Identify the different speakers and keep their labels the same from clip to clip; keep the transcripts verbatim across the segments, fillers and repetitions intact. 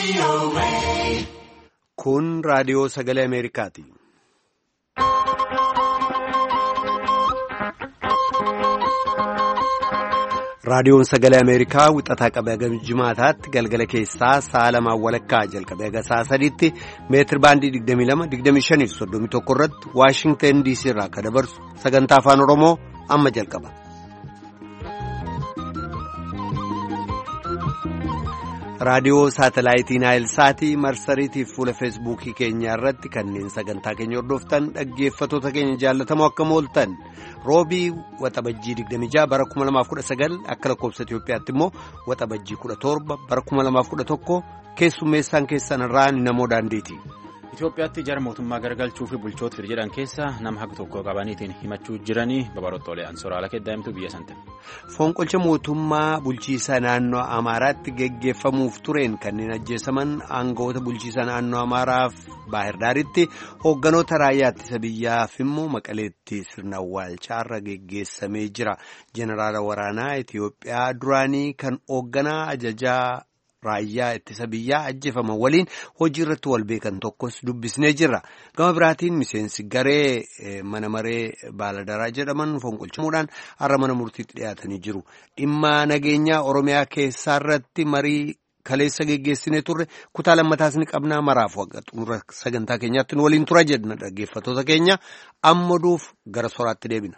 Speaker 1: Kun raadiyoo sagalee Ameerikaati. Raadiyoon sagalee Ameerikaa wixataa qabee haga jimaataatti galgala keessaa sa'a lamaan walakkaa jalqabee haga sa'a sadiitti meetir baandii digdamii lama digdamii shanii fi soddomii tokko irratti Waashingtan D C irraa akka dabarsu sagantaa afaan Oromoo amma jalqaba. Raadiyoo saatalaayitii Naayilsaatii marsariitii fi fuula feesbuukii keenyaa irratti kanneen sagantaa keenya hordoftan dhaggeeffatoota keenya jaallatamoo akka mooltan roobii waxabajjii digdamii jaha bara kuma lamaaf kudha sagal akka lakkoofsa Itoophiyaatti immoo waxabajjii kudha torba bara kuma lamaaf kudha tokko keessummeessaan keessan irraa namoo daandiiti.
Speaker 2: Itoophiyaatti jara mootummaa garagalchuu fi bulchoota jedhan keessa nama haga tokko qabaniitiin himachuu jiranii babarottoolee ansoraala keddaa'imtu biyya sante.
Speaker 1: Fonqolcha mootummaa bulchiisa naannoo Amaaraatti geggeeffamuuf tureen kanneen ajjeesaman aangawoota bulchiisa naannoo Amaaraaf Baahirdaaritti hoogganoota raayyaa ittisa biyyaaf immoo Maqaleetti sirna awwaalchaarra geggeessamee jira. Jeneraala waraanaa Itoophiyaa duraanii kan hoogganaa ajajaa raayyaa ittisa biyyaa ajjeefaman waliin hojii irratti wal beekan tokkos dubbisnee jirra. Gama biraatiin miseensi garee mana maree Baaladaraa jedhaman fonqolchamuudhaan har'a mana murtiitti dhiyaatanii jiru. Dhimma nageenyaa Oromiyaa keessaa irratti marii kaleessa geggeessinee turre kutaa lammataas ni qabnaa maraaf waggaa xumura sagantaa keenyaatti nu waliin tura jedhna dhaggeeffatoota keenya amma duuf gara soraatti deebina.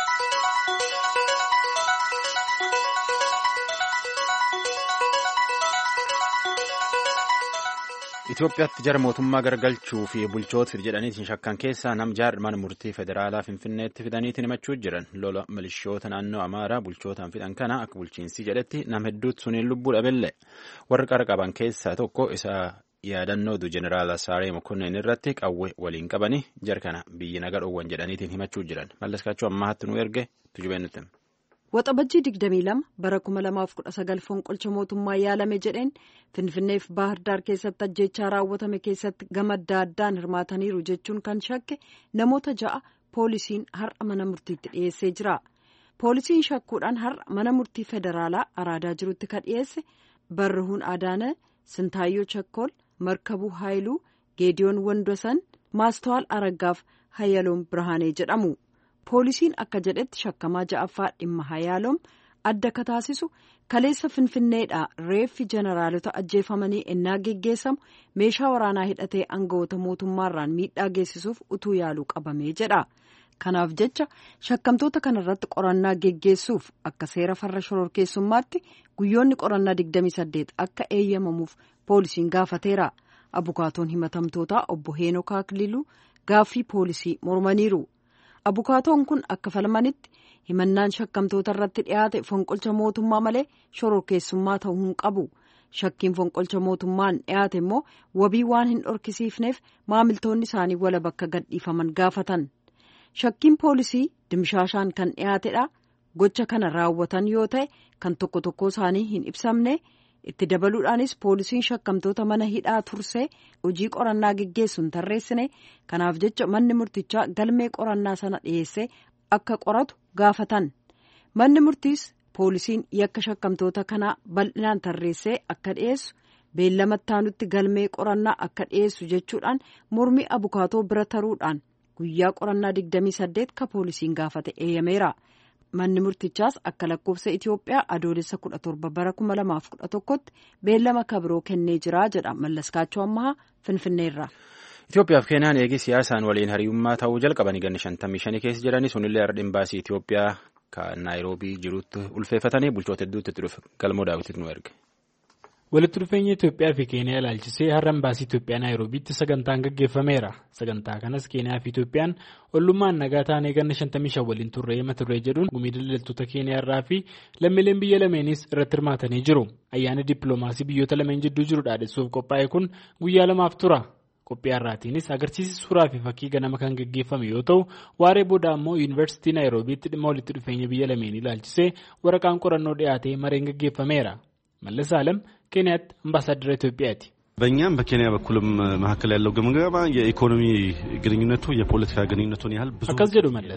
Speaker 2: Itoophiyaatti jara mootummaa garagalchuu fi bulchoota jedhaniitiin shakkan keessaa nam jaar mana murtii federaalaa Finfinneetti fidaniitiin himachuu jiran lola milishoota naannoo Amaaraa bulchootaan fidan kana akka bulchiinsi jedhetti nam hedduutti suniin lubbuu dhabelle warra qara qaban keessaa tokko isa yaadannootu jeneraala Saaree Mokonnin irratti qawwee waliin qabanii jar kana biyyi naga dhoowwan jedhaniitiin himachuu jiran mallaskaachuu ammaatti nu erge tujubeen nutti.
Speaker 3: Waxabajjii digdamii lama bara kuma lamaaf kudha sagal fonqolcha mootummaa yaalame jedheen Finfinneef Baahirdaar keessatti ajjeechaa raawwatame keessatti gama adda addaan hirmaataniiru jechuun kan shakke namoota ja'a poolisiin har'a mana murtiitti dhiyeessee jira. Poolisiin shakkuudhaan har'a mana murtii federaalaa araadaa jirutti kan dhiyeesse Barruhuun Adaana, Sintaayyoo Chakkool, Markabuu Haayiluu, Geediyoon Wandosan, Maastawaal Araggaaf Hayyaloom Birhaanee jedhamu. Poolisiin akka jedhetti shakkamaa ja'affaa dhimma Hayyaloom adda ka taasisu kaleessa Finfinneedhaa reeffi jeneraalota ajjeefamanii ennaa geggeessamu meeshaa waraanaa hidhatee aangawoota mootummaarraan miidhaa geessisuuf utuu yaaluu qabamee jedha. Kanaaf jecha shakkamtoota kanarratti qorannaa geggeessuuf akka seera farra shororkeessummaatti guyyoonni qorannaa digdamii saddeet akka eeyyamamuuf poolisiin gaafateera. Abukaatoon himatamtootaa obbo Heenok Akililuu gaaffii poolisii mormaniiru. Abukaatoon kun akka falmanitti himannaan shakkamtoota irratti dhiyaate fonqolcha mootummaa malee shororkeessummaa ta'uu hin qabu. Shakkiin fonqolcha mootummaan dhiyaate immoo wabii waan hin dhorkisiifneef maamiltoonni isaanii wala bakka gadhiifaman gaafatan. Shakkiin poolisii dimshaashaan kan dhiyaatedha. Gocha kana raawwatan yoo ta'e kan tokko tokko isaanii hin ibsamne. Itti dabaluudhaanis poolisiin shakkamtoota mana hidhaa tursee hojii qorannaa geggeessu hin tarreessine kanaaf jecha manni murtichaa galmee qorannaa sana dhiyeessee akka qoratu gaafatan. Manni murtiis poolisiin yakka shakkamtoota kanaa bal'inaan tarreessee akka dhiyeessu beellama taanutti galmee qorannaa akka dhiyeessu jechuudhaan mormii abukaatoo bira taruudhaan guyyaa qorannaa digdamii saddeet ka poolisiin gaafate eeyyameera. Manni murtichaas akka lakkoofsa Itoophiyaa adoolessa kudha torba bara kuma lamaaf kudha tokkotti beellama kabiroo kennee jira jedha Mallaskaachoo Ammahaa Finfinneerra.
Speaker 2: Itoophiyaaf Keeniyaan eegii siyaasaan waliin hariyyummaa ta'uu jalqabanii ganna shantamii shanii keessa jedhanii sunillee har'a imbaasii Itoophiyaa kan Naayiroobii jirutti ulfeeffatanii bulchoota hedduutti itti dhufe galmoo daawwitiif nu erge.
Speaker 4: Walitti dhufeenya Itoophiyaa fi Keeniyaa ilaalchisee har'a imbaasii Itoophiyaa Naayiroobiitti sagantaan gaggeeffameera. Sagantaa kanas Keeniyaa fi Itoophiyaan ollummaan nagaa taanee ganna shantamii shan waliin turree mata duree jedhuun gumii daldaltoota Keeniyaa irraa fi lammiileen biyya lameenis irratti hirmaatanii jiru. Ayyaana dippiloomaasii biyyoota lameen jidduu jiru dhaadessuuf qophaa'e kun guyyaa lamaaf tura. Qophii har'aatiinis agarsiisi suuraa fi fakkii ganama kan gaggeeffame yoo ta'u waaree booda ammoo yuunivarsiitii Naayiroobiitti dhimma walitti dhufeenya biyya lameen ilaalchisee waraqaan qorannoo dhiyaatee mareen gaggeeffameera. Mallas Alam Keeniyaatti አምባሳደር ኢትዮጵያቲ
Speaker 5: በእኛም በኬንያ በኩልም መካከል ያለው ግምገማ የኢኮኖሚ ግንኙነቱ የፖለቲካ ግንኙነቱን ያህል ብዙ
Speaker 4: አካዝ ጀዱ መለስ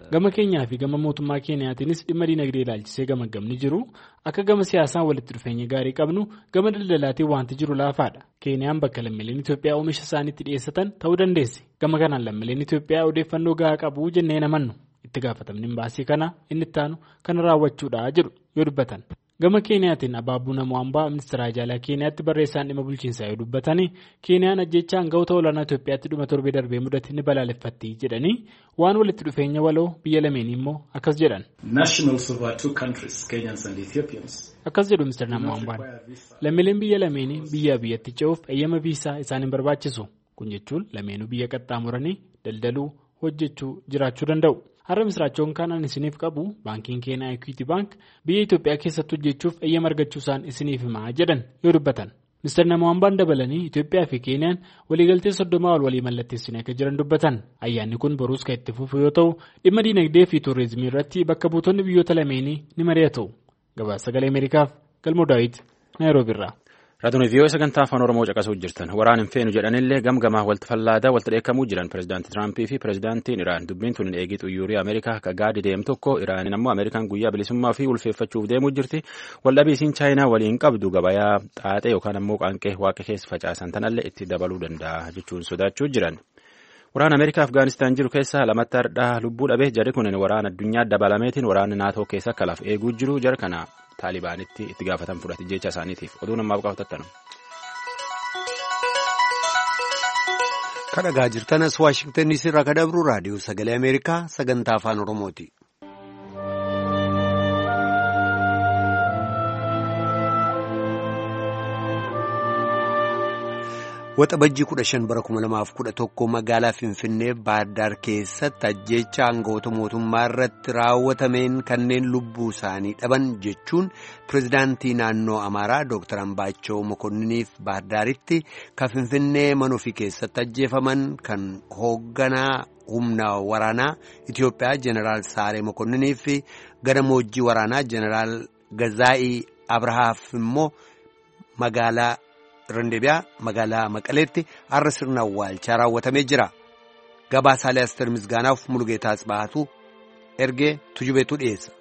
Speaker 4: Gama keenyaa fi gama mootummaa Keeniyaatiinis dhimma diinagdee ilaalchisee gamaggamni jiru akka gama siyaasaan walitti dhufeenya gaarii qabnu gama daldalaatiin wanti jiru laafaadha. Keeniyaan bakka lammiileen Itoophiyaa oomisha isaaniitti dhiyeessatan ta'uu dandeessi. Gama kanaan lammiileen Itoophiyaa odeeffannoo gahaa qabu jennee namannu. Itti gaafatamni imbaasii kana inni ittaanu kana raawwachuudhaa jedhu yoo dubbatan. Gama Keeniyaatiin Abaabuu Namwambaa ministeera Haajaalaa Keeniyaatti barreessaan dhimma bulchiinsaa yoo dubbatanii Keeniyaan ajjeechaa aangawoota olaanaa Itoophiyaatti dhuma torbee darbee mudate ni balaaleffatti jedhanii waan walitti dhufeenya waloo biyya lameenii immoo akkas jedhan. Akkas jedhu ministeera Namwambaan lammiileen biyya lameenii biyyaa biyyatti ce'uuf eeyyama viisaa isaan hin barbaachisu. Kun jechuun lameenuu biyya qaxxaamuranii daldaluu hojjechuu jiraachuu danda'u. Har'a misraachoon kanaan isiniif qabu baankiin Keeniyaa Equity Bank biyya Itoophiyaa keessatti hojjechuuf eeyyama argachuusaan isiniif himaa jedhan yoo dubbatan. Ministeerri Namwambaan dabalanii Itoophiyaa fi Keeniyaan waliigaltee soddomaa ol walii mallatteessanii akka jiran dubbatan. Ayyaanni kun boruus kan itti fufu yoo ta'u dhimma diinagdee fi tuurizimii irratti bakka buutonni biyyoota lameenii ni mari'atu. Gabaasa Sagalee Ameerikaaf Galmoo Daawit Naayiroobii irraa.
Speaker 2: Raadiyoo vii'oo sagantaa afaan Oromoo caqasuu jirtan waraan hin feenu jedhanillee gamgamaa walti fallaadaa walti dheekkamuu jiran pirezidaantii Tiraampii fi pirezidaantiin Iraan dubbiin tun eegii xuyyuurii Ameerikaa akka gaadi deemu tokko Iraanin ammoo Ameerikaan guyyaa bilisummaa fi ulfeeffachuuf deemuu jirti waldhabiisiin Chaayinaa waliin qabdu gabayaa xaaxee yookaan ammoo qaanqee waaqa keessa facaasan tanallee itti dabaluu danda'a jechuun sodaachuu jiran. Waraana Ameerikaa Afgaanistaan jiru keessaa lamatti hardhaa lubbuu dhabee jarri kunin waraana addunyaa dabalameetiin waraana naatoo keessa akka laaf eeguu jiru jara kana Taalibaanitti itti gaafatan fudhate jecha isaaniitiif oduu namaaf qabatatan.
Speaker 1: Kan dhagaa jirtanas Waashingtan diisii irraa kan dabru raadiyoo sagalee Ameerikaa sagantaa afaan Oromooti. Waxabajjii kudha shan bara kuma lamaaf kudha tokko magaalaa Finfinnee Baahirdaar keessatti ajjeechaa aangawoota mootummaa irratti raawwatameen kanneen lubbuu isaanii dhaban jechuun pirezidaantii naannoo Amaaraa Dooktar Ambaachoo Mokonniniif Baahirdaaritti kan Finfinnee mana ofii keessatti ajjeefaman kan hoogganaa humna waraanaa Itoophiyaa Jeneraal Saaree Mokonniniif fi gadamoojjii waraanaa Jeneraal Gazaa'ii Abrahaaf immoo magaalaa Randeebiyaa magaalaa Maqaleetti har'a sirna awwaalchaa raawwatamee jira. Gabaasaalee Asteer Misgaanaaf Mulugeetaa Tsibaatu ergee tujubeetu dhiyeessa.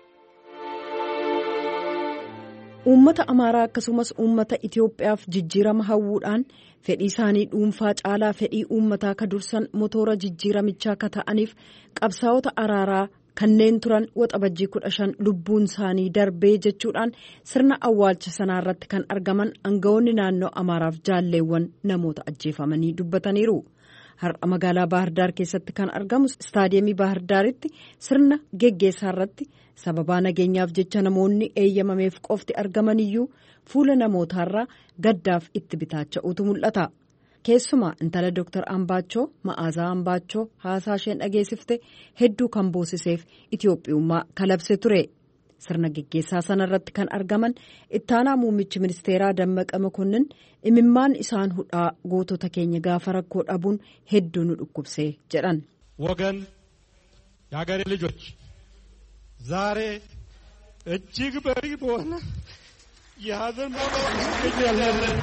Speaker 3: Uummata Amaaraa akkasumas uummata Itoophiyaaf jijjiirama hawwuudhaan fedhii isaanii dhuunfaa caalaa fedhii uummataa ka dursan motora jijjiiramichaa ka ta'aniif qabsaa'ota araaraa kanneen turan waxabajjii kudha shan lubbuun isaanii darbee jechuudhaan sirna awwaalcha sanaa irratti kan argaman aangawoonni naannoo Amaaraaf jaalleewwan namoota ajjeefamanii dubbataniiru. Har'a magaalaa Baahirdaar keessatti kan argamu istaadiyeemii Baahirdaaritti sirna geggeessaa irratti sababaa nageenyaaf jecha namoonni eeyyamameef qofti argamaniyyuu fuula namootaarraa gaddaaf itti bitaacha'utu mul'ata. Keessumaa intala Dooktar Ambaachoo Ma'aazaa Ambaachoo haasaa isheen dhageessifte hedduu kan boosiseef Itoophiyummaa kalabse ture. Sirna geggeessaa sana irratti kan argaman ittaanaa muummichi ministeeraa Dammaqa Mokonnin imimmaan isaan hudhaa gootota keenya gaafa rakkoo dhabuun hedduu nu dhukkubsee jedhan.
Speaker 6: ወገን የሀገሬ ልጆች ዛሬ እጅግ በሪ በሆነ የሀዘን ይገኛለን.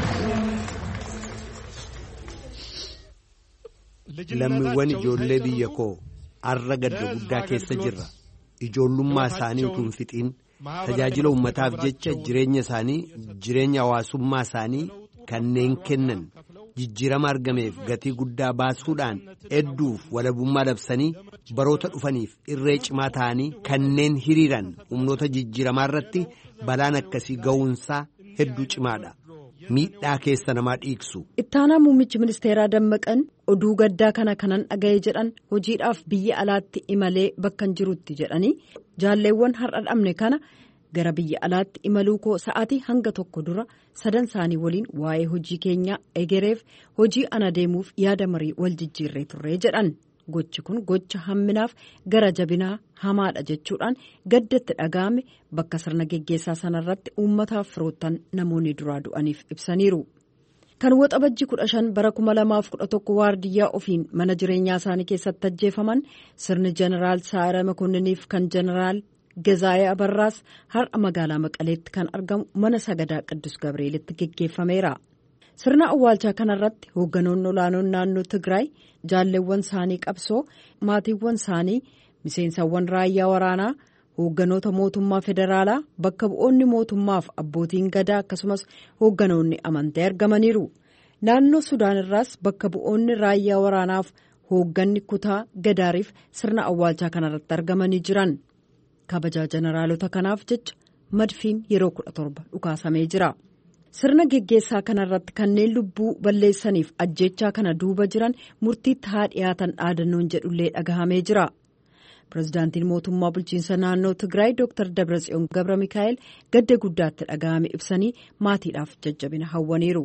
Speaker 1: Lammiiwwan ijoollee biyya koo har'a gadda guddaa keessa jirra. Ijoollummaa isaanii utuu hin fixiin tajaajila uummataaf jecha jireenya isaanii jireenya hawaasummaa isaanii kanneen kennan jijjiirama argameef gatii guddaa baasuudhaan hedduuf walabummaa labsanii baroota dhufaniif irree cimaa ta'anii kanneen hiriiran humnoota jijjiiramaa irratti balaan akkasii ga'uunsaa hedduu cimaadha. Miidhaa keessa namaa dhiigsu.
Speaker 3: Ittaanaa muummichi ministeeraa Dammaqan oduu gaddaa kana kanan dhaga'ee jedhan hojiidhaaf biyya alaatti imalee bakkan jirutti jedhanii jaalleewwan har'a dhabne kana gara biyya alaatti imaluu koo sa'aatii hanga tokko dura sadan isaanii waliin waa'ee hojii keenyaa egereef hojii ana deemuuf yaada marii wal jijjiirree turree jedhan. Gochi kun gocha hamminaaf gara jabinaa hamaadha jechuudhaan gaddatti dhaga'ame bakka sirna geggeessaa sanarratti uummataaf firoottan namoonni duraa du'aniif ibsaniiru. Kan waxabajjii kudha shan bara kuma lamaaf kudha tokko waardiyyaa ofiin mana jireenyaa isaanii keessatti ajjeefaman sirni Jeneraal Saaree Mokonniniif kan Jeneraal Gazaa'ee Abarraas har'a magaalaa Maqaleetti kan argamu mana sagadaa Qiddus Gabreelitti geggeeffameera. Sirna awwaalchaa kanarratti hoogganoonni olaanoon naannoo Tigraay jaalleewwan isaanii qabsoo maatiiwwan isaanii Miseensawwan raayyaa waraanaa hoogganoota mootummaa federaalaa bakka bu'oonni mootummaaf abbootiin gadaa akkasumas hoogganoonni amantii argamaniiru. Naannoo Sudaan irraas bakka bu'oonni raayyaa waraanaaf hoogganni kutaa gadaariif sirna awwaalchaa kanarratti argamanii jiran. Kabajaa jeneraalota kanaaf jecha madfiin yeroo kudha torba dhukaasamee jira. Sirna geggeessaa kanarratti kanneen lubbuu balleessaniif ajjechaa kana duuba jiran murtiitti haa dhiyaatan dhaadannoon jedhullee dhagahamee jira. Pireezidaantiin mootummaa bulchiinsa naannoo Tigraay Dooktar Dabratsiyoon Gabra Mikaa'el gadda guddaatti dhagahame ibsanii maatiidhaaf jajjabina hawwaniiru.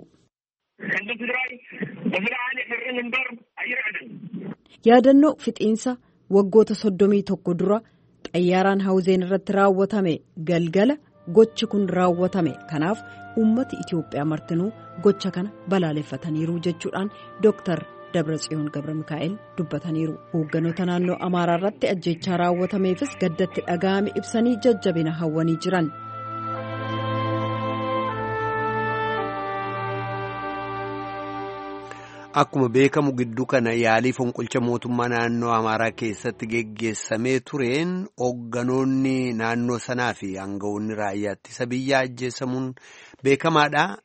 Speaker 3: Yaadannoo fixiinsa waggoota soddomii tokko dura xayyaaraan hawuzeen irratti raawwatame galgala gochi kun raawwatame kanaaf uummati Itoophiyaa martinuu gocha kana balaaleffataniiru jechuudhaan Dooktar Dabratsiyoon Gabra Mikaa'el dubbataniiru. Hoogganoota naannoo Amaaraa irratti ajjechaa raawwatameefis gaddatti dhagahame ibsanii jajjabina hawwanii jiran.
Speaker 1: Akkuma beekamu gidduu kana yaalii fonqolcha mootummaa naannoo Amaaraa keessatti geggeessamee tureen hoogganoonni naannoo sanaa fi aangawoonni raayyaa ittisa biyyaa ajjeesamuun beekamaadha.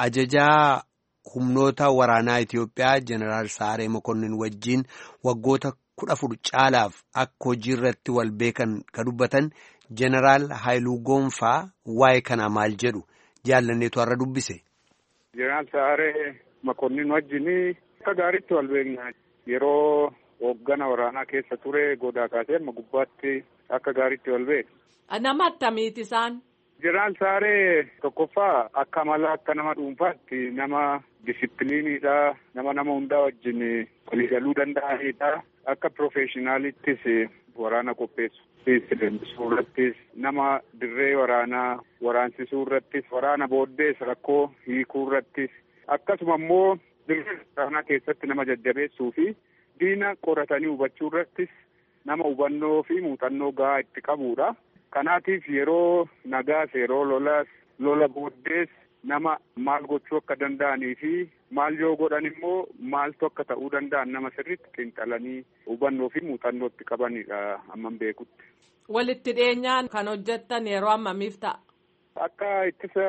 Speaker 1: Ajajaa humnoota waraanaa Itoophiyaa Jeneraal Saaree Mokonnin wajjin waggoota kudha afur caalaaf akka hojii irratti wal beekan ka dubbatan Jeneraal Haayiluu Goonfaa waa'ee kana maal jedhu jaallanneetu har'a dubbise.
Speaker 7: Jeneraal Saaree Mokonnin wajjin akka gaariitti wal beekna. Yeroo hooggana waraanaa keessa ture godaa kaasee amma gubbaatti akka gaariitti wal beekna.
Speaker 8: Nama attamiiti isaan?
Speaker 7: Jeneraal Saaree tokkoffaa akka mala akka nama dhuunfaatti nama disipiliiniidha. Nama nama hundaa wajjin waliigaluu danda'anidha. Akka piroofeeshinaalittis waraana qopheessu. Leenjisuu irrattis nama dirree waraanaa waraansisuu irrattis waraana booddees rakkoo hiikuu irrattis akkasuma immoo dirree waraanaa keessatti nama jajjabeessuu fi diina qoratanii hubachuu irrattis nama hubannoo fi muuxannoo gahaa itti qabuudha. Kanaatiif yeroo nagaas yeroo lolaas lola booddees nama maal gochuu akka danda'anii fi maal yoo godhan immoo maaltu akka ta'uu danda'an nama sirriitti xiinxalanii hubannoo fi muuxannoo itti qabanidha amman beekutti.
Speaker 8: Walitti dhiyeenyaan kan hojjettan yeroo ammamiif ta'a?
Speaker 7: Akka ittisa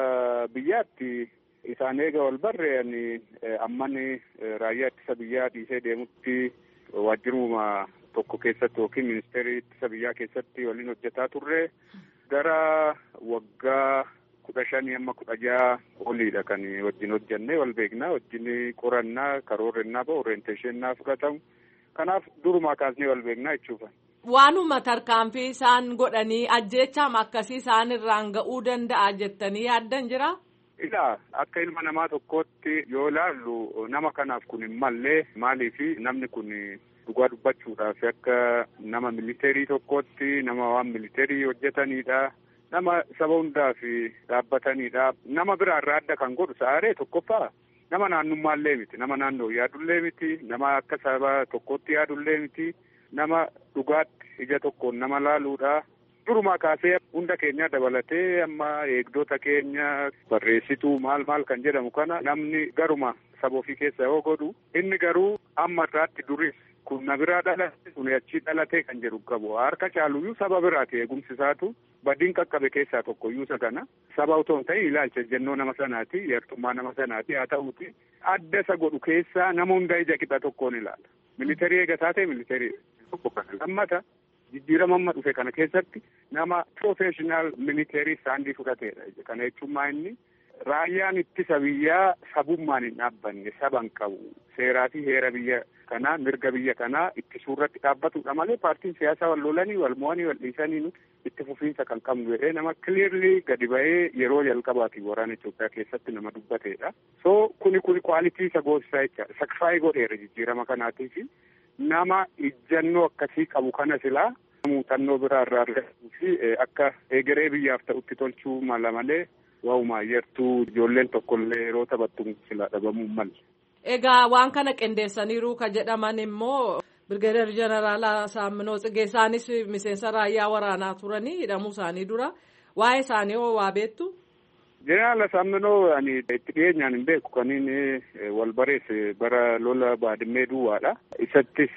Speaker 7: biyyaatti isaan eega wal barreeyanii amman raayyaa ittisa biyyaa dhiisee deemutti waajjiruma tokko keessatti yookiin ministeerii ittisa biyyaa keessatti waliin hojjetaa turre gara waggaa kudha shanii amma kudha jaha oliidha kan wajjin hojjennee wal beeknaa wajjin qorannaa karoorrennaa ba'u orienteeshennaa fudhatamu kanaaf durumaa kaasnee wal beeknaa jechuudha.
Speaker 8: Waanuma tarkaanfii isaan godhanii ajjeechaam akkasii isaan irraan ga'uu danda'a jettanii yaaddan jira?
Speaker 7: Ilaa akka ilma namaa tokkootti yoo ilaallu nama kanaaf kun hin mallee maaliifi namni kun dhugaa dubbachuudhaaf akka nama militeerii tokkootti nama waan militeerii hojjetanidha. Nama saba hundaaf dhaabbatanidha. Nama biraa irraa adda kan godhu Saaree tokkoffaa nama naannummaallee miti. Nama naannoo yaadullee miti. Nama akka saba tokkootti yaadullee miti. Nama dhugaatti ija tokkoon nama laaluudha. Durumaa kaasee hunda keenya dabalatee amma eegdota keenya barreessituu maal maal kan jedhamu kana namni garuma saba ofii keessa yoo godhu inni garuu amma irraatti duris kun na biraa dhalate kun achii dhalatee kan jedhu qabu harka caaluyyuu saba biraati eegumsi isaatu badiin qaqqabe keessaa tokkoyyuu isa kana saba otoo hin ta'in ilaalcha jennoo nama sanaati yartummaa nama sanaati haa ta'uuti adda isa godhu keessaa nama hunda ija qixa tokkoon ilaala militeerii eegataa ta'e militeerii tokko kana lammata jijjiirama amma dhufe kana keessatti nama piroofeeshinaal militeerii saandii fudhateedha kana jechuun inni raayyaan ittisa biyyaa sabummaan hin dhaabbanne saban qabu seeraa fi heera biyya kanaa mirga biyya kanaa ittisuu irratti dhaabbatudha malee paartiin siyaasaa wal lolanii wal mo'anii wal dhiisanii itti fufiinsa kan qabnu jedhee nama kiliirlii gadi ba'ee yeroo jalqabaati waraana Itoophiyaa keessatti nama dubbateedha. So kuni kuni kwaalitii isa goosisaa jecha sakfaayii godheera jijjiirama kanaatiif nama ijjannoo akkasii qabu kana silaa muuxannoo biraa irraa argatuu fi akka egeree biyyaaf ta'utti tolchuu mala malee waa'uma yertuu ijoolleen tokkollee yeroo taphattu silaa dhabamuu malle.
Speaker 8: Egaa waan kana qindeessaniiru ka jedhaman immoo Birgeedar Jeneraal Saamminoo Tsigee isaanis miseensa raayyaa waraanaa turanii hidhamuu isaanii dura waa'ee isaanii hoo waa beektu?
Speaker 7: Jeneraal Asaminoo ani itti dhiyeenyaan hin beeku kan inni wal bareesse bara lola Baadimmee duwwaadha. Isattis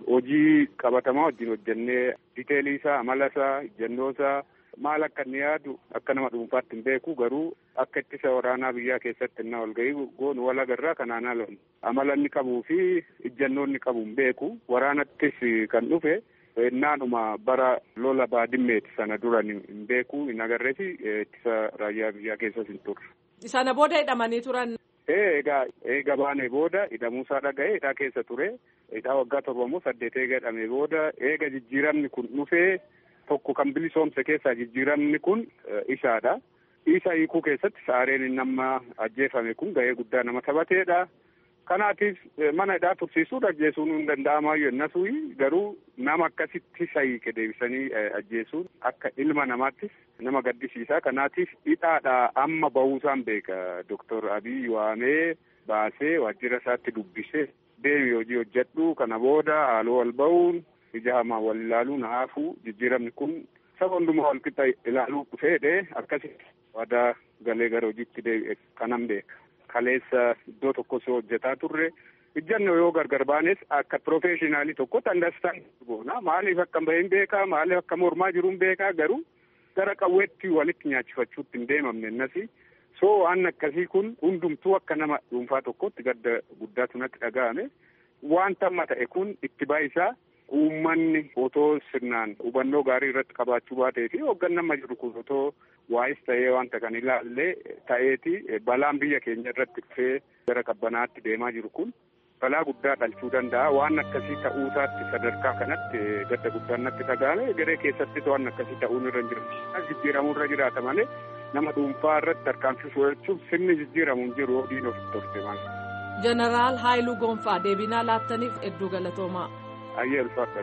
Speaker 7: hojii qabatamaa wajjin hojjennee diteelii isaa, amala isaa, ejjennoo isaa maal akka inni yaadu akka nama dhuunfaatti hin beeku garuu akka ittisa waraanaa biyyaa keessatti innaa wal ga'ii goonu wal agarraa kanaan ala amala inni qabuu fi ejjennoo inni qabu hin beeku. Waraanattis kan dhufe naanuma bara lola Baadimmeeti sana dura hin beeku hin agarreesi ittisa raayyaa biyyaa keessas hin turre.
Speaker 8: Sana booda hidhamanii turan.
Speaker 7: Eegaa eega baanee booda hidhamuusaa dhaga'ee hidhaa keessa ture. Hidhaa waggaa torbamoo saddeet eega hidhamee booda eega jijjiiramni kun dhufee tokko kan bilisoomse keessaa jijjiiramni kun isaadha. Isa hiikuu keessatti saareen inni amma ajjeefame kun ga'ee guddaa nama taphateedha. Kanaatiif mana hidhaa tursiisuu ajjeesuun hin danda'amaayyuu innasuu garuu nama akkasitti isa hiike deebisanii ajjeesuun akka ilma namaattis nama gaddisiisa. Kanaatiif hidhaadhaa amma bahuusaan beeka. Doktor Abiy waamee baasee waajjira isaatti dubbisee deebii hojii hojjedhu kana booda haaloo wal bahuun ija hamaa wal ilaaluun haafuu jijjiiramni kun saba hundumaa wal qixa ilaaluu dhufeedhe akkasitti waadaa galee gara hojiitti deebi'e kanan beeka. Kaleessa iddoo tokko soo hojjetaa turre ijjannoo yoo gargar baanes akka profeeshinaalii tokkotti andastaan goona. Maaliif akka bahin beekaa, maaliif akka mormaa jiruun beekaa garuu gara qawweetti walitti nyaachifachuutti hin deemamne innasi. Soo waan akkasii kun hundumtuu akka nama dhuunfaa tokkotti gadda guddaatu natti dhaga'ame. Wanta amma ta'e kun itti baayisaa uummanni otoo sirnaan hubannoo gaarii irratti qabaachuu baatee fi hoogganaan amma jiru kun otoo waa'is ta'ee wanta kan ilaallee ta'eeti balaan biyya keenya irratti dhufee gara qabbanaatti deemaa jiru kun balaa guddaa dhalchuu danda'a. Waan akkasii ta'uusaatti sadarkaa kanatti gadda guddaan natti dhaga'ame. Garee keessattis waan akkasii ta'uun irra hin jiru. Jijjiiramuu irra jiraata malee nama dhuunfaa irratti tarkaanfisuu jechuun sirni jijjiiramuun jiru hodiin ofitti torte maal.
Speaker 8: Jeneraal Haayiluu Gonfaa deebinaa laattaniif hedduu galatoomaa.
Speaker 7: Ayyee ulfaadha.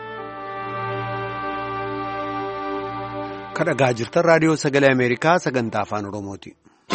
Speaker 1: Kan dhagaa jirtan raadiyoo sagalee Ameerikaa sagantaa afaan Oromooti.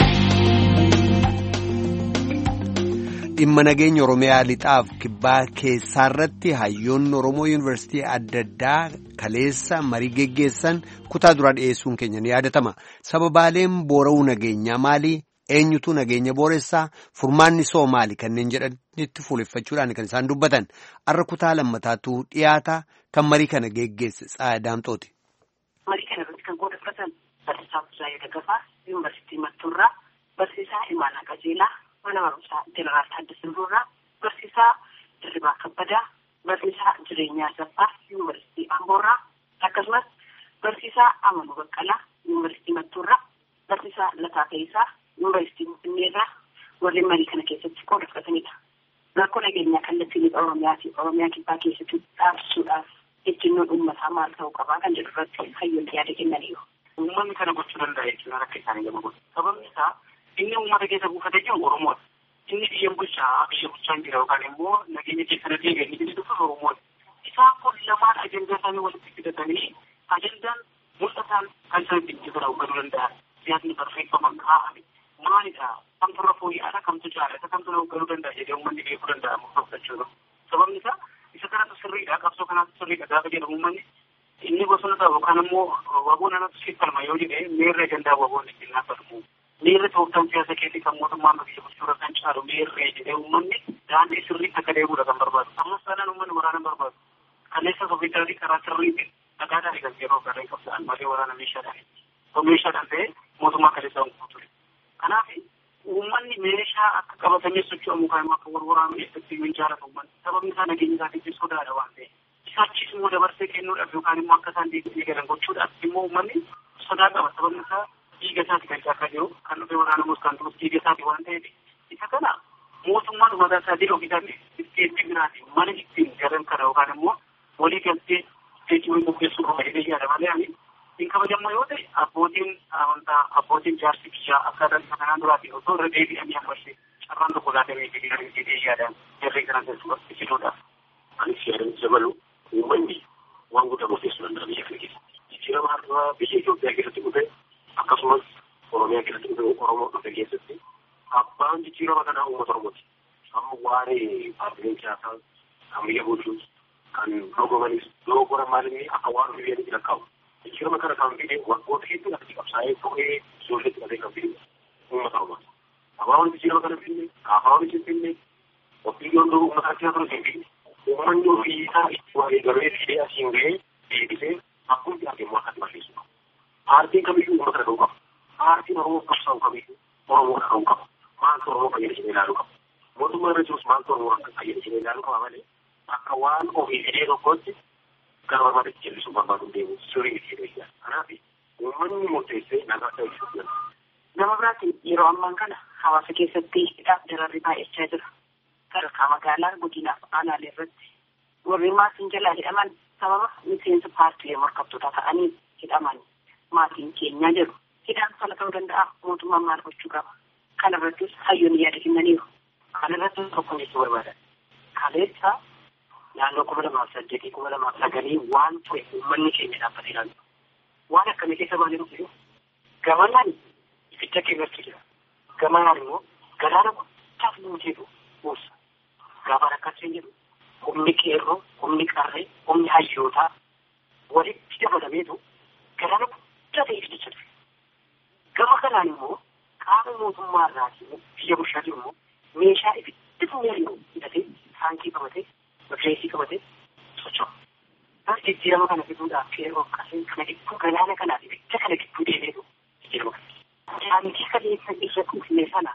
Speaker 1: Dhimma nageenya Oromiyaa lixaaf kibbaa keessaarratti hayyoonni Oromoo yuunivarsiitii adda addaa kaleessa marii geggeessan kutaa duraa dhiyeessuun keenya ni yaadatama. Sababaaleen boora'uu nageenyaa maali? Eenyutu nageenya booressaa? Furmaanni soo maali? Kanneen jedhanitti fuuleffachuudhaan kan isaan dubbatan. Arra kutaa lammataatu dhiyaata kan marii kana geggeesse Tsaadaamxooti.
Speaker 9: Marii kana irratti kan qooddatan barsiisaa Buzaayee Daggafaa yuunivarsiitii Mattuurraa, barsiisaa Imaanaa Qajeelaa, mana barumsaa Jeneraal Taaddasee Birruurraa, barsiisaa Dirribaa Kabbadaa, barsiisaa Jireenyaa Saffaa yuunivarsiitii Amboorraa, akkasumas barsiisaa Amanuu Baqqalaa yuunivarsiitii Mattuurraa, barsiisaa Lataa Ta'isaa yuunivarsiitii Finfinneerraa warreen marii kana keessatti qooda fudhatanidha. Rakkoo nageenyaa kallattii lixa Oromiyaa fi Oromiyaa kibbaa keessatti dhaabsisuudhaaf ejjennoon uummataa maal ta'uu qabaa kan jedhu irratti hayyoonni yaada kennaniiru.
Speaker 10: Uummanni kana gochuu danda'a jechuun akka isaanii gama godhu. Sababni isaa inni uummata keessa buufatee jiru Oromoodha. Inni biyya bulchaa biyya bulchaa hin jira yookaan immoo nageenya keessa deebi'ee inni inni dhufu Oromoodha. Isaan kun lamaan ajandaa isaanii walitti fidatanii ajandaan mul'ataan kan isaan itti bira hubachuu danda'an. Siyaasni barreeffama kaa'ame maalidha? Kamtu irra fooyya'aadha? Kamtu jaalata? Kamtu na hubachuu danda'a jedhee uummanni beekuu danda'a murteeffachuudha. Sababni isaa isa kanatu sirriidha. Qabsoo kanaatu sirriidha. Gaafa jedhamu uummanni inni bosona ta'u yookaan immoo waboon anatu siif falma yoo jedhee meerree gandaa waboon ittiin naaffatamu. Meerree tooftaan siyaasa keessi kan mootummaan biyya bulchuudha kan caalu meerree jedhee uummanni daandii sirriitti akka deemuudha kan barbaadu. Ammas taanaan uummanni waraana barbaadu. Kaleessa sofiitarrii karaa sirriitti dhagaadhaan eegas yeroo garee qabsa'an malee waraana meeshaadhaan. Meeshaadhaan ta'ee mootummaa kaleessaa hin ture. Kanaaf uummanni meeshaa akka qabatanii socho'amu kan akka waraana keessatti hin jaalatu uummanni. Sababni isaa nageenya isaatiif sodaadha waan ta'eef. Isaachis immoo dabarsee kennuudhaaf yookaan immoo akka isaan deebi'an gochuudhaaf immoo uummanni sodaa qaba. Sababni isaa dhiiga isaati kan caakaa jiru kan dhufee waraana mus kan turus dhiiga isaati waan ta'eef. Isa kana mootummaan mataa isaa jedhu ofiisaatti isteetii biraati mana ittiin galan kana yookaan immoo walii galtee isteetii wayii qopheessuu qaba jedhee yaada malee ani hin kabajamma yoo ta'e abbootiin amantaa abbootiin jaarsi biyyaa akkaataan isa kanaan duraatiin osoo irra deebi'anii ammashe carraan tokko laatamee jedhee yaadaan jarree kana keessatti fiduudhaaf.
Speaker 11: Anis yaadan dabalu uummanni waan guddaa murteessuu danda'a biyya kana keessatti. Jijjiirama har'aa biyya Itoophiyaa keessatti dhufe akkasumas Oromiyaa keessatti dhufe Oromoo dhufe keessatti abbaan jijjiirama kanaa uummata Oromooti. Amma waa'ee paartileen siyaasaa kan biyya bulchuus kan dorgomanis dogoggoran maalinni akka waan biyya lakkaa'u. Jijjiirama kana kan fide waggoota hedduu irratti qabsaa'ee ta'ee ijoollee xiqqatee kan fide. Abaawwan jijjiirama kana finne kaafaawwan isin finne oppiiyoon duruu uummataa haa turuutiin finne uummanni ofii isaa itti waa'ee gabee fidee asiin ga'ee deebisee akkuma jiraate immoo akkatti balleessu qaba. Paartiin kamiyyuu uummata kana ta'uu qaba. Paartiin Oromoo qabsaa'u kamiyyuu Oromoo kana ta'uu qaba. Maaltu Oromoo fayyadamee ilaaluu qaba. Mootummaa irra jirus maaltu Oromoo akka fayyadamee ilaaluu qaba malee akka waan ofii fidee tokkotti gara barbaadetti jallisuu barbaadu deemu sirrii itti fidee kanaaf uummanni murteessee nagaa ta'uu ibsuuf
Speaker 9: Nama biraatti yeroo ammaan kana hawaasa keessatti hidhaaf dararri baay'achaa jira. Sadarkaa magaalaa godinaaf aanaalee irratti warri maatiin jalaa hidhaman sababa miseensa paartiilee morkattootaa ta'anii hidhaman maatiin keenyaa jedhu. Hidhaan sala ta'uu danda'a mootummaan maal gochuu qaba. Kana irrattis hayyoonni yaada kennaniiru. Kana irratti tokko jechuu barbaadan. Kaleessa naannoo kuma lamaaf saddeetii kuma lamaaf sagalii waan ture uummanni keenya dhaabbatee ilaalu. Waan akkamii keessa baanee dhufu gamanaan Itti keessatti jira. Gamanaan immoo galaana guddaaf nu jedhu buusa. Gaafa rakkatee jedhu humni qeerroo, humni qarree, humni hayyootaa walitti dabalameetu galaana guddaa ta'eef jecha ture. Gama kanaan immoo qaama mootummaa irraatii biyya bulchaa jiru immoo meeshaa ibiddi funyaarii hidhatee taankii qabatee, rifeensii qabatee socho'a. Bara jijjiirama kana fiduudhaaf qeerroo akkasii kana gidduu galaana kanaaf ibidda kana gidduu deemeetu jijjiirama kana. Saantii kaleessa irra kuufne sana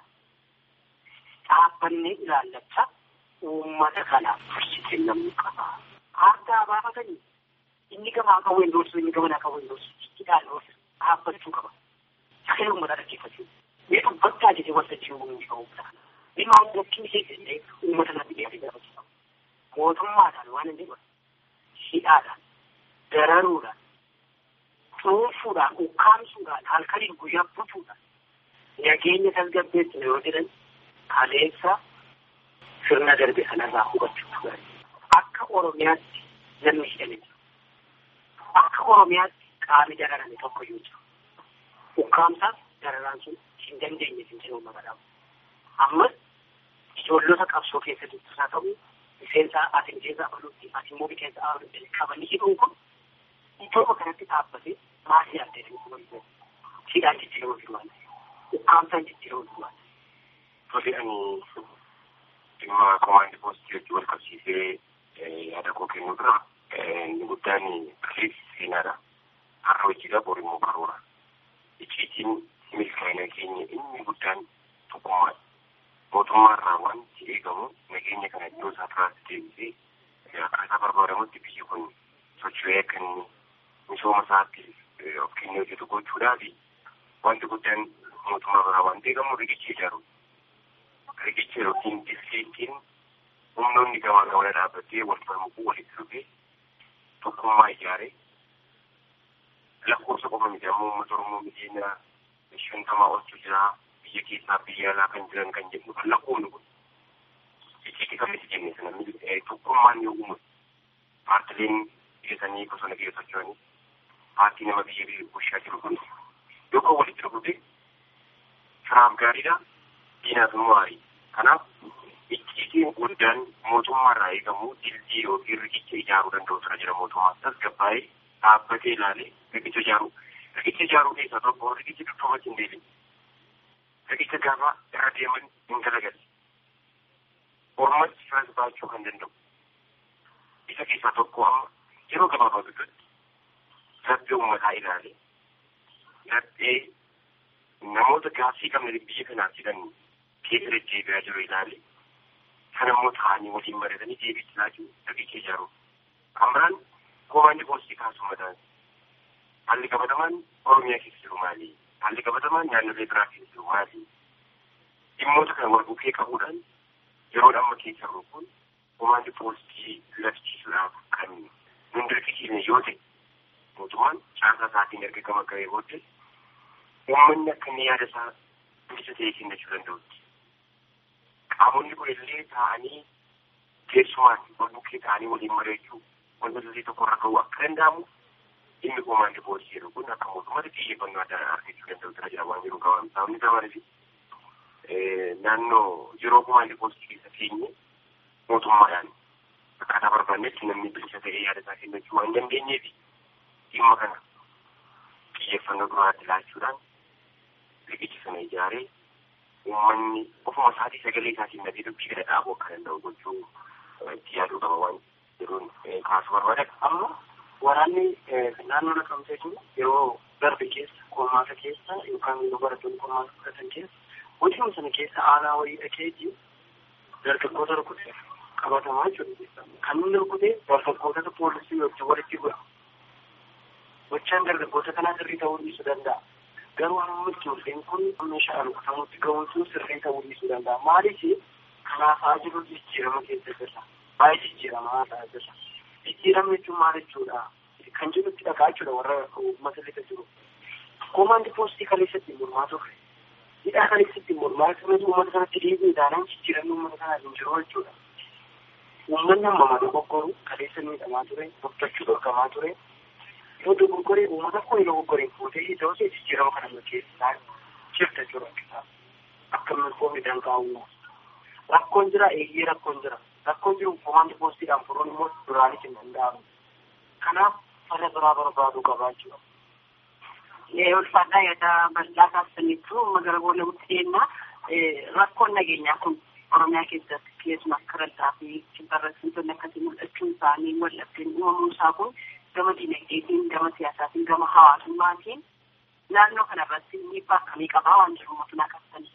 Speaker 9: dhaabbannee ilaallachaa uummata kanaaf tursiisee namni qaba. Aardaa baafatanii inni gamaa qabu hin doorsu inni gamanaa qabu hin doorsu hidhaan doorsu dhaabbachuu qaba. Sagalee uummataa dhaggeeffachuu. Mee dubbattaa jedhee waltajjii uumuu qabu. Mee maal gokkii seessisee uummata naaf dhiyaatee gaafachuu qaba. Mootummaadhaan waan hin deeman hidhaadhaan dararuudhaan. Dhuunfuudhaan, ukkaamsuudhaan, halkaniin guyyaa butuudhaan nageenya tasgabbeessu yoo jedhan kaleessa sirna darbe sanarraa hubachuu akka Oromiyaatti namni hidhame jiru. Akka Oromiyaatti qaamni dararame tokko yoo jiru. Ukkaamsaaf dararaan sun hin dandeenye hin jiru magaalaa. Ammas ijoollota qabsoo keessa jirtu haa ta'u miseensa ati miseensa abaluutti ati immoo miseensa abaluutti qabanii hidhuun kun iddoo kanatti dhaabbatee maasii adda addaa kunuunsa hidhaan jijjiirama firmaan ukkaamsaan jijjiirama firmaan.
Speaker 11: Tole ani dhimma komaandii poostii wajjin wal qabsiisee yaada koo kennuu dura inni guddaan kaleessi seenaadha. Har'a hojiidha bor immoo karoora. Icciitiin milkaa'ina keenya inni guddaan tokkummaadha. Mootummaarraa wanti eegamu nageenya kana iddoo isaa turaatti deebisee akkaataa barbaadamutti biyyi kun socho'ee akka inni misooma isaatti of kennee hojjetu gochuudhaa fi wanti guddaan mootummaa biraa wanti eegamu riqicha ijaaru. Riqicha yookiin dirsiitiin humnoonni gamaa gamana dhaabbatee wal falmuu walitti dhufee tokkummaa ijaaree lakkoofsa qofa miti ammoo uummata Oromoo miliyoona shantamaa oltu jira. Biyya keessaa biyya alaa kan jiran kan jedhu kan lakkoofnu kun icciitii kamitti jennee sana tokkummaan yoo uumu paartileen dhiyeessanii bosona keessa socho'anii paartii nama biyya biyya bulchaa jiru kun yookaan walitti dhufute firaaf gaariidha diinaaf immoo gaarii. Kanaaf icciitiin guddaan mootummaarraa eegamu dildii yookiin riqicha ijaaruu danda'u tura jira mootummaa tasgabbaa'ee dhaabbatee ilaalee riqicha ijaaruu. Riqicha ijaaruu keessaa tokko riqicha dudduubatti hin deebiin. Riqicha gaafa irra deeman hin galagalle. Ormatti firas baachuu kan danda'u. Isa keessaa tokko amma yeroo gabaabaa gidduutti laphee uummataa ilaalee laphee namoota gaaffii qabne biyya kanaaf jedhan keessa deddeebi'aa jiru ilaalee kan ammoo ta'anii waliin maratanii deebiitti laachuu riqicha ijaaru. Kan biraan komaandii poostii kaasuu mataan haalli qabatamaan Oromiyaa keessa jiru maali? Haalli qabatamaan naannolee biraa keessa jiru maali? Dhimmoota kana wal bukkee qabuudhaan yeroo amma keessa jiru kun komaandii poostii labsiisuudhaaf kan nun dirqisiisne yoo ta'e mootummaan caasaa isaatiin erga gama ga'ee booddee uummanni akka inni yaada isaa bilisa ta'ee kennachuu danda'utti. Qaamonni kun illee taa'anii keessumaan wal bukkee ta'anii waliin mari'achuu wantoota illee tokko irra ga'uu akka danda'amu inni komaandii poostii jedhu kun akka mootummaatti xiyyeeffannoo addaa argachuu danda'u jira jira waan jiru qaban sababni dabalee naannoo yeroo komaandii poostii keessa teenye mootummaadhaan akkaataa barbaannetti namni bilisa ta'ee yaada isaa kennachuu waan dandeenyeef dhimma kana xiyyeeffannoo duraatti laachuudhaan riqicha sana ijaaree uummanni ofuma isaatii sagalee isaatiin nagee dubbii kana dhaabuu akka danda'u gochuu itti yaaduu qaba waan jiruun kaasuu barbaada. Amma waraanni naannoo Naqamtee jiru yeroo darbe keessa qormaata keessa yookaan yeroo barattoonni qormaata fudhatan keessa hojii sana keessa aanaa wayii dhakeetii dargaggoota rukutee qabatamaa jiru. Kan inni rukutee dargaggoota poolisii wajjin walitti godha. Gochaan dargaggoota kanaa sirrii ta'uu dhiisuu danda'a. Garuu hamma ijoolleen kun meeshaa rukutamutti ga'uun sirrii ta'uu dhiisuu danda'a. Maaliif kanaafaa jiru jijjiirama keessa jirra. Baay'ee jijjiiramaa ta'aa jirra. Jijjiirama jechuun maal jechuudha? Kan jirutti dhagaa jechuudha warra uummata lixa jiru. Koomaandi poostii kaleessatti mormaa turre. Hidhaa kaleessatti mormaa turre uummata kanatti dhiibuu ilaalan jijjiiramni uummata kanaa hin jiru jechuudha. Uummanni amma mana goggoru kaleessa miidhamaa ture, boqochuu dhorkamaa ture. Yoo dogoggoree uummata koo yeroo goggoree fuutee itoo ta'e jijjiirama kana keessaa jirta jechuudha. Akka milkoo midhaan kaa'uu. Rakkoon jira eeyyee rakkoon jira. Rakkoon jiru koomaandi poostiidhaan furuun immoo duraanis hin danda'amu. Kanaaf fala biraa barbaaduu qabaa jechuudha.
Speaker 9: Ulfaadhaa yaada bal'aa taasisaniitu magaalaa boolla guddeenna rakkoon nageenyaa kun Oromiyaa keessatti keessumaa akka ral'aa fi barreessitoonni akkasii mul'achuun isaanii wallabdeen uumamuu isaa kun gama dinagdeetiin, gama siyaasaatiin, gama hawaasummaatiin naannoo kanarratti dhiibbaa akkamii qabaa waan jiru mootummaa qabsanii.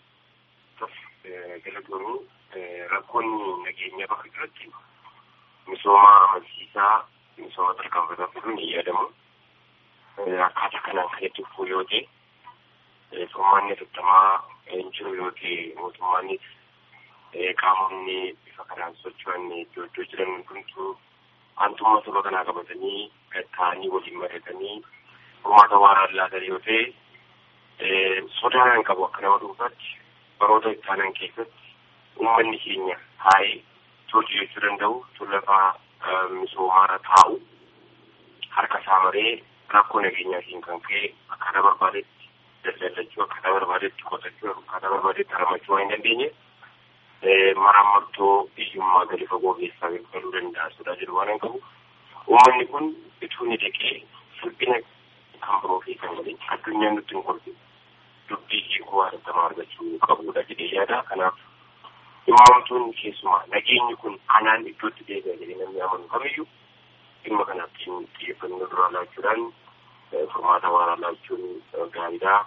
Speaker 11: Galatoomii rakkoonni nageenyaa bakka jiratti misooma amansiisaa misooma tarkaanfataa fiduun hin yaadamu. Akkaataa kanaan kan itti fufuu yoo ta'e furmaanni afurtamaa hin jiru yoo ta'e mootummaanis qaamonni bifa kanaan socho'an iddoo iddoo jiran hundumtuu aantummaa saba kanaa qabatanii ta'anii waliin mari'atanii furmaata waaraan laatan yoo ta'e sodaan qabu akka nama dhuunfaatti baroota itti aanan keessatti uummanni keenya haa'ee hojii jechuu danda'u tullafaa misoomaarra taa'u harka isaa maree rakkoo nageenyaatiin kan ka'e akkaataa barbaadetti daldalachuu akkaataa barbaadetti qotachuu akkaataa barbaadetti haramachuu waan hin dandeenye marammartoo biyyummaa gadi fagoo keessaa galuu danda'a sodaa jedhu waan hin qabu. Uummanni kun ituu ni dhaqee salphina kan biroo fi kan waliin addunyaan nutti hin kolfi dubbii hiikoo hatattamaa argachuu qabudha jedhee yaada. Kanaaf dhimmoomtuun keessumaa nageenyi kun anaan iddootti deebi'a jedhee namni amanu kamiyyuu dhimma kanaaftiin xiyyeeffannoo duraa laachuudhaan furmaata waaraa laachuun gaariidha.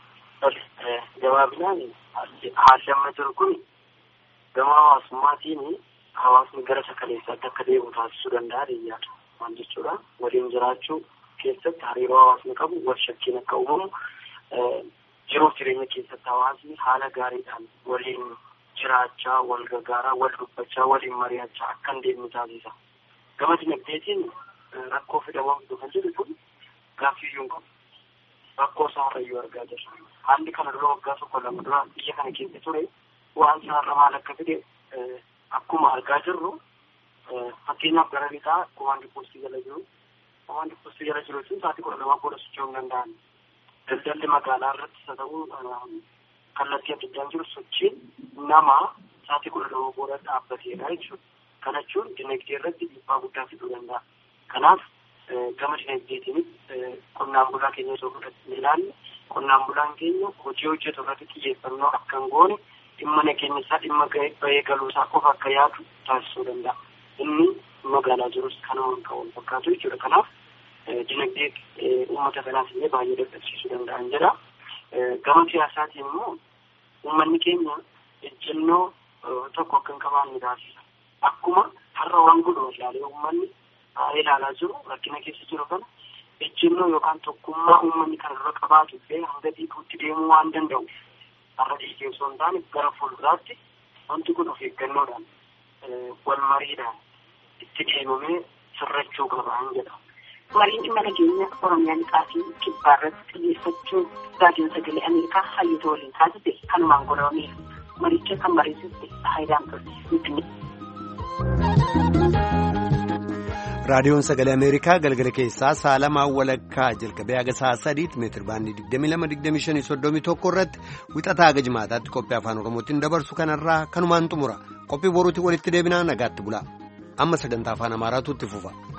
Speaker 9: Gabaabinaan haalli amma jiru kun gama hawaasummaatiin hawaasni gara sakaleessaatti akka deemu taasisuu danda'a deeyyaadha. Waan jechuudha waliin jiraachuu keessatti hariiroo hawaasni qabu wal shakkiin akka uumamu jiruuf jireenya keessatti hawaasni haala gaariidhaan waliin jiraachaa wal gargaaraa wal dubbachaa waliin mari'achaa akka hin deemne taasisa. Gama dinagdeetiin rakkoo fidamuu kan jiru kun gaaffiyyuun qabu. Rakkoo isaarrayyuu argaa jirra. Haalli kana dura waggaa tokko lama dura biyya kana keessa ture waan isaarra maal akka fide akkuma argaa jirru fakkeenyaaf gara lixaa koomaandii poostii jala jiru. Koomaandii poostii jala jiru jechuun sa'aatii kudha lamaa booda socho'uu hin danda'an. Daldalli magaalaa irratti isa ta'uu kallattii adda addaan jiru sochiin nama sa'aatii kudha lamaa booda dhaabbateedha jechuudha. Kana jechuun dinagdee irratti dhiibbaa guddaa fiduu danda'a. Kanaaf gama dinagdeetiinis qonnaan bulaa keenya osoo fudhatanii ilaalle qonnaan bulaan keenya hojii hojjetu irratti xiyyeeffannoo akka hin goone dhimma nageenya isaa dhimma bahee galuu isaa qofa akka yaadu taasisuu danda'a. Inni magaalaa jirus kanuma akka wal fakkaatu jechuudha. Kanaaf dinagdee uummata kanaas illee baay'ee dadhabsiisuu danda'an jedha. Gama siyaasaatiin immoo uummanni keenya ejjennoo tokko akka hin qabaanne taasisa. Akkuma har'a waan godhu ilaalee uummanni ilaalaa jiru rakkina keessa jiru kana ejjennoo yookaan tokkummaa uummanni kana dura qabaatu illee hanga dhiiguutti deemuu waan danda'u. Har'a dhiigee osoo hin taane gara fuulduraatti wanti kun of eeggannoodhaan wal mariidhaan itti deemamee sirrachuu qabaan jedha. Mariin dhimma nageenya Oromiyaa lixaa fi kibbaa irratti xiyyeeffachuun raadiyoon sagalee Ameerikaa hayyoota waliin taasise kanumaan godhamee maricha kan mariisiste Haayidaan Turte.
Speaker 1: raadiyoon sagalee ameerikaa galgala keessaa sa'a lamaa walakkaa jalqabee haga sa'a sadiitti meetir baandii digdamii lama digdamii shanii soddomii tokko irratti wixataa haga jimaataatti qophii afaan oromootiin dabarsu kanarraa kanumaan xumura qophii boruutti walitti deebinaa nagaatti bulaa amma sagantaa afaan amaaraatu itti fufa.